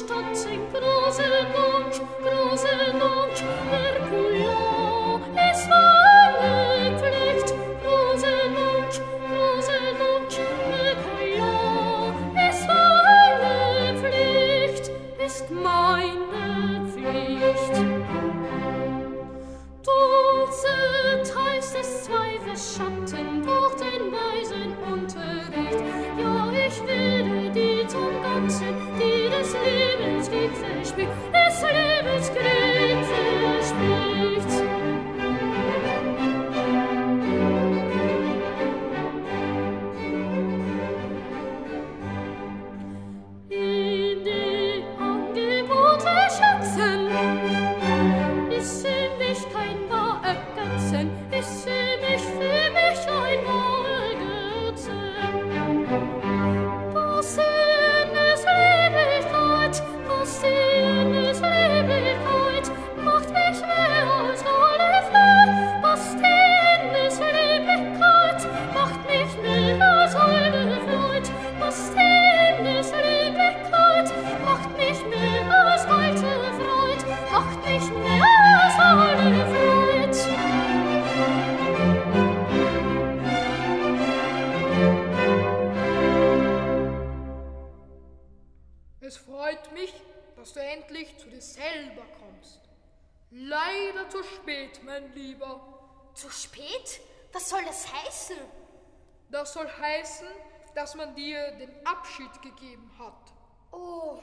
Es freut mich, dass du endlich zu dir selber kommst. Leider zu spät, mein Lieber. Zu spät? Was soll das heißen? Das soll heißen, dass man dir den Abschied gegeben hat. Oh,